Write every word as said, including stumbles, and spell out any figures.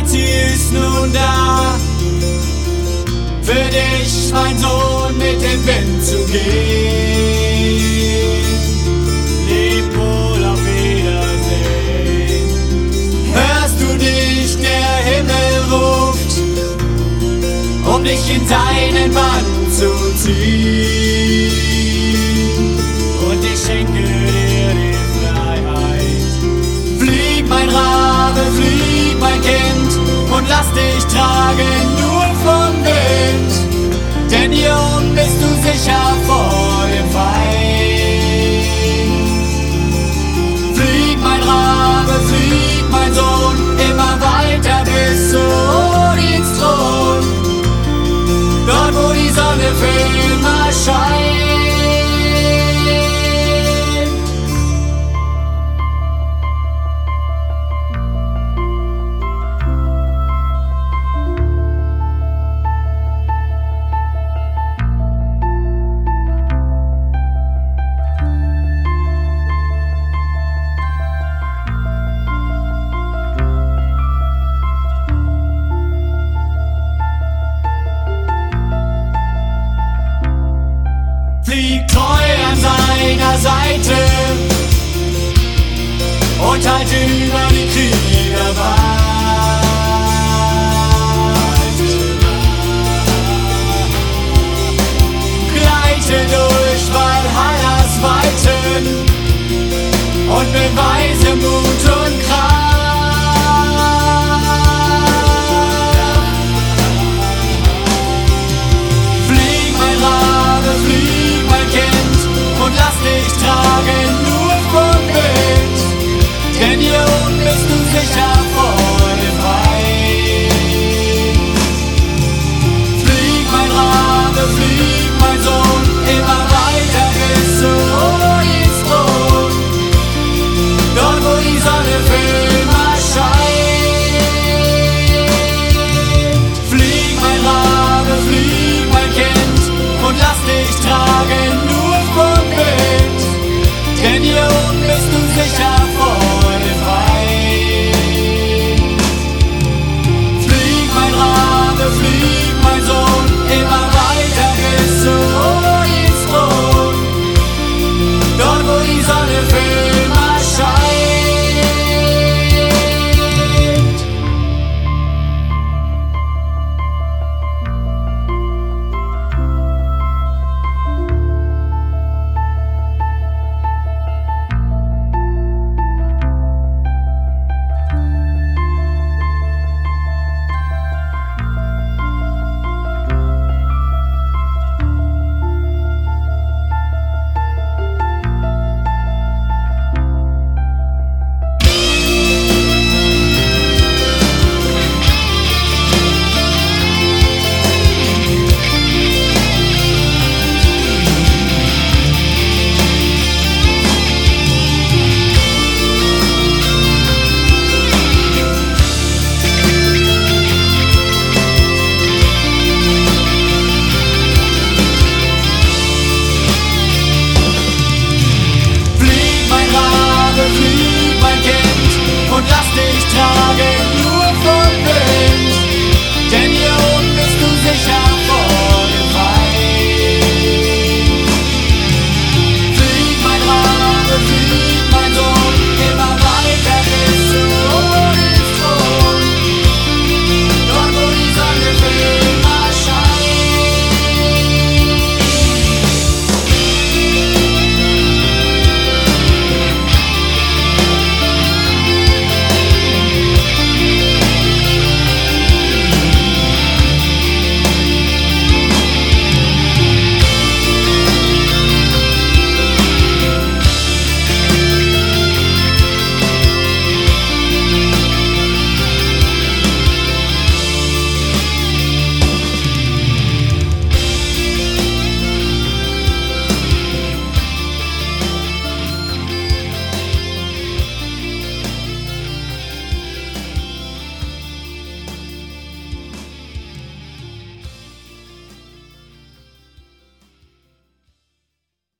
Ziel ist nun da, für dich, mein Sohn, mit dem Wind zu gehen. Leb wohl, auf Wiedersehen. Hörst du nicht, der Himmel ruft, um dich in seinen Bann zu ziehen. Und ich schenke dir die Freiheit. Flieg, mein Rabe, flieg, mein Kind, und lass dich tragen nur vom Wind. Denn hier oben bist du sicher vor dem Feind. Flieg, mein Rabe, flieg, mein Sohn, immer weiter bis zu Odins Thron. Dort, wo die Sonne für immer scheint. Flieg treu an seiner Seite und halt über die Kriegerweite. Gleite durch Valhallas Weiten und beweise Mut